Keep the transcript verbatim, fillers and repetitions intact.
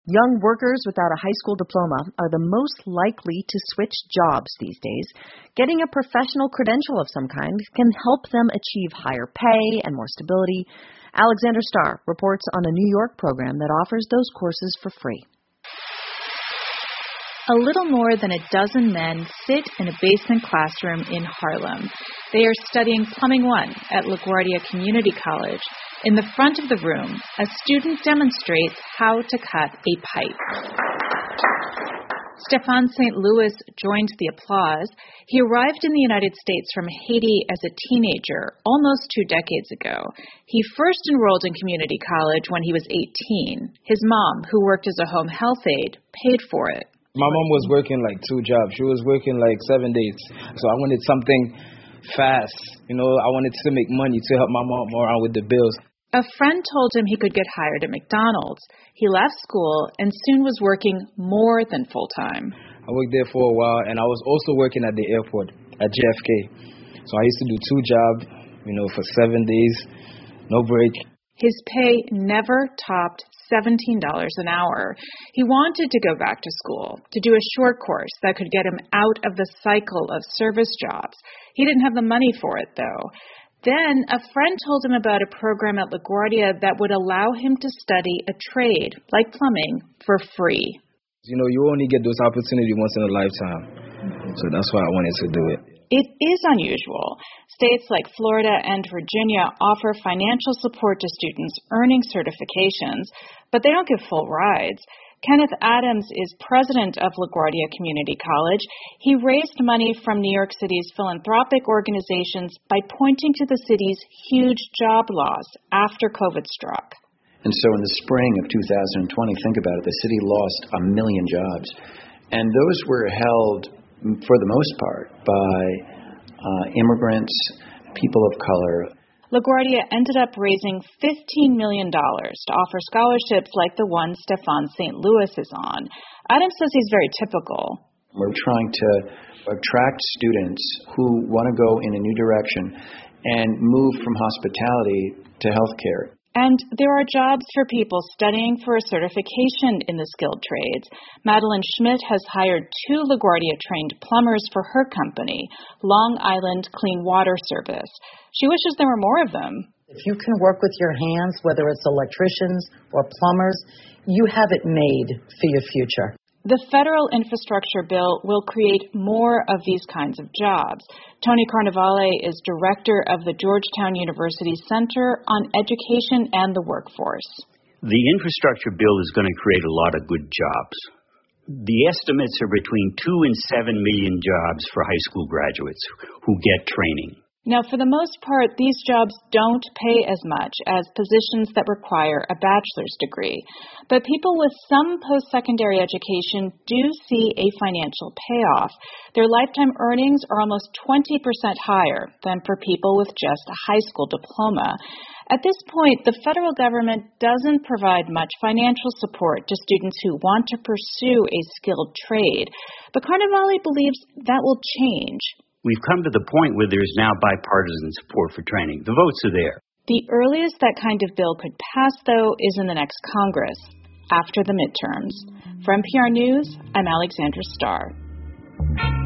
Young workers without a high school diploma are the most likely to switch jobs these days. Getting a professional credential of some kind can help them achieve higher pay and more stability. Alexandra Starr reports on a New York program that offers those courses for free. A little more than a dozen men sit in a basement classroom in Harlem. They are studying Plumbing one at LaGuardia Community College. In the front of the room, a student demonstrates how to cut a pipe. Stefan Saint Louis joined the applause. He arrived in the United States from Haiti as a teenager almost two decades ago. He first enrolled in community college when he was eighteen. His mom, who worked as a home health aide, paid for it. My mom was working like two jobs. She was working like seven days. So I wanted something fast. You know, I wanted to make money to help my mom around with the bills. A friend told him he could get hired at McDonald's. He left school and soon was working more than full-time. I worked there for a while, and I was also working at the airport at J F K. So I used to do two jobs, you know, for seven days, no break. His pay never topped seventeen dollars an hour. He wanted to go back to school, to do a short course that could get him out of the cycle of service jobs. He didn't have the money for it, though. Then a friend told him about a program at LaGuardia that would allow him to study a trade, like plumbing, for free. You know, you only get those opportunities once in a lifetime. Mm-hmm. So that's why I wanted to do it. It is unusual. States like Florida and Virginia offer financial support to students earning certifications, but they don't give full rides. Kenneth Adams is president of LaGuardia Community College. He raised money from New York City's philanthropic organizations by pointing to the city's huge job loss after COVID struck. And so in the spring of two thousand twenty, think about it, the city lost a million jobs. And those were held, for the most part, by uh, immigrants, people of color. LaGuardia ended up raising fifteen million dollars to offer scholarships like the one Stefan Saint Louis is on. Adams says he's very typical. We're trying to attract students who want to go in a new direction and move from hospitality to healthcare. And there are jobs for people studying for a certification in the skilled trades. Madeline Schmidt has hired two LaGuardia-trained plumbers for her company, Long Island Clean Water Service. She wishes there were more of them. If you can work with your hands, whether it's electricians or plumbers, you have it made for your future. The federal infrastructure bill will create more of these kinds of jobs. Tony Carnevale is director of the Georgetown University Center on Education and the Workforce. The infrastructure bill is going to create a lot of good jobs. The estimates are between two and seven million jobs for high school graduates who get training. Now, for the most part, these jobs don't pay as much as positions that require a bachelor's degree. But people with some post-secondary education do see a financial payoff. Their lifetime earnings are almost twenty percent higher than for people with just a high school diploma. At this point, the federal government doesn't provide much financial support to students who want to pursue a skilled trade. But Carnevale believes that will change. We've come to the point where there's now bipartisan support for training. The votes are there. The earliest that kind of bill could pass, though, is in the next Congress, after the midterms. For N P R News, I'm Alexandra Starr.